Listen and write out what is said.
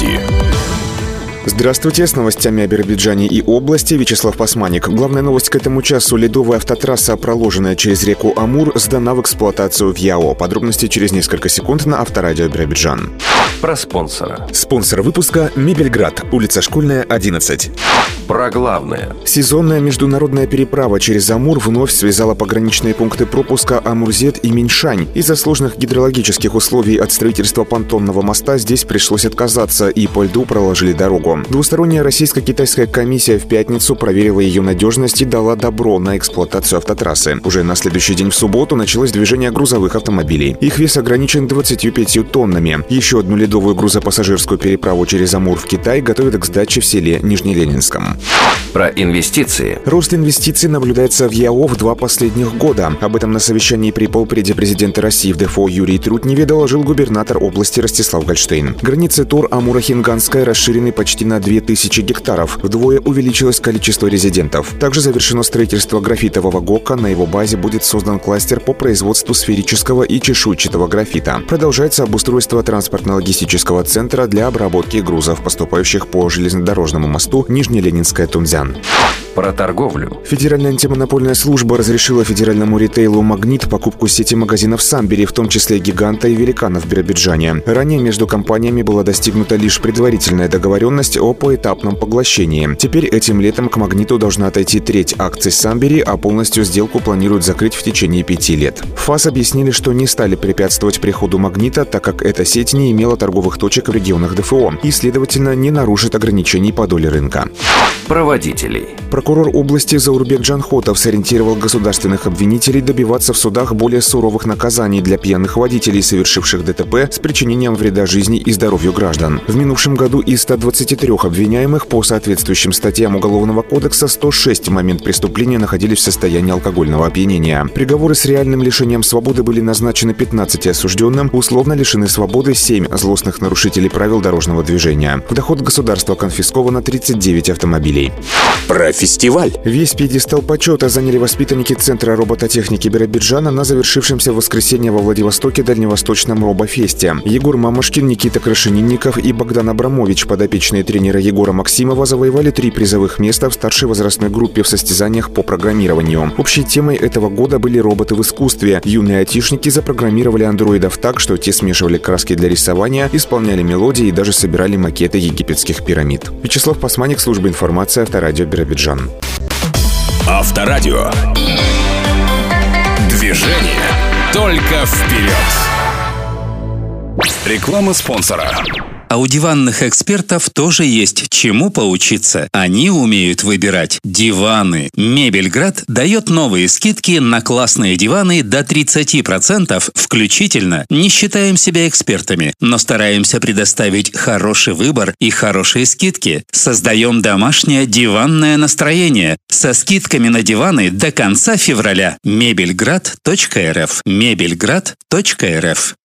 новости. Здравствуйте, с новостями о Биробиджане и области Вячеслав Посманик. Главная новость к этому часу. Ледовая автотрасса, проложенная через реку Амур, сдана в эксплуатацию в ЯО. Подробности через несколько секунд на Авторадио Биробиджан. Про спонсора. Спонсор выпуска «Мебельград», улица Школьная, 11. Про главное. Сезонная международная переправа через Амур вновь связала пограничные пункты пропуска Амурзет и Миньшань. Из-за сложных гидрологических условий от строительства понтонного моста здесь пришлось отказаться, и по льду проложили дорогу. Двусторонняя российско-китайская комиссия в пятницу проверила ее надежность и дала добро на эксплуатацию автотрассы. Уже на следующий день в субботу началось движение грузовых автомобилей. Их вес ограничен 25 тоннами. Еще одну ледовую грузопассажирскую переправу через Амур в Китай готовят к сдаче в селе Нижнеленинском. Про инвестиции. Рост инвестиций наблюдается в ЯО в 2 последних года. Об этом на совещании при полпреде президента России в ДФО Юрий Трутневе доложил губернатор области Ростислав Гольштейн. Границы ТОР Амуро-Хинганская расширены почти на 2000 гектаров. Вдвое увеличилось количество резидентов. Также завершено строительство графитового ГОКа. На его базе будет создан кластер по производству сферического и чешуйчатого графита. Продолжается обустройство транспортно-логистического центра для обработки грузов, поступающих по железнодорожному мосту Нижнеленинская-Тунзян. Про торговлю. Федеральная антимонопольная служба разрешила федеральному ритейлу «Магнит» покупку сети магазинов «Самбери», в том числе «Гиганта» и «Великана» в Биробиджане. Ранее между компаниями была достигнута лишь предварительная договоренность о поэтапном поглощении. Теперь этим летом к «Магниту» должна отойти треть акций «Самбери», а полностью сделку планируют закрыть в течение 5 лет. В ФАС объяснили, что не стали препятствовать приходу «Магнита», так как эта сеть не имела торговых точек в регионах ДФО и, следовательно, не нарушит ограничений по доле рынка. Про водителей. Прокурор области Заурбек Джанхотов сориентировал государственных обвинителей добиваться в судах более суровых наказаний для пьяных водителей, совершивших ДТП с причинением вреда жизни и здоровью граждан. В минувшем году из 123 обвиняемых по соответствующим статьям Уголовного кодекса 106 в момент преступления находились в состоянии алкогольного опьянения. Приговоры с реальным лишением свободы были назначены 15 осужденным, условно лишены свободы 7 злостных нарушителей правил дорожного движения. В доход государства конфисковано 39 автомобилей. Про фестиваль. Весь пьедестал почета заняли воспитанники Центра робототехники Биробиджана на завершившемся в воскресенье во Владивостоке Дальневосточном робофесте. Егор Мамушкин, Никита Крашенинников и Богдан Абрамович, подопечные тренера Егора Максимова, завоевали 3 призовых места в старшей возрастной группе в состязаниях по программированию. Общей темой этого года были роботы в искусстве. Юные айтишники запрограммировали андроидов так, что те смешивали краски для рисования, исполняли мелодии и даже собирали макеты египетских пирамид. Вячеслав Посманик, служба информации, Авторадио Биробиджан. Авторадио. Движение только вперед. Реклама спонсора. А у диванных экспертов тоже есть чему поучиться. Они умеют выбирать диваны. Мебельград дает новые скидки на классные диваны до 30% включительно. Не считаем себя экспертами, но стараемся предоставить хороший выбор и хорошие скидки. Создаем домашнее диванное настроение со скидками на диваны до конца февраля. Мебельград.рф. Мебельград.рф.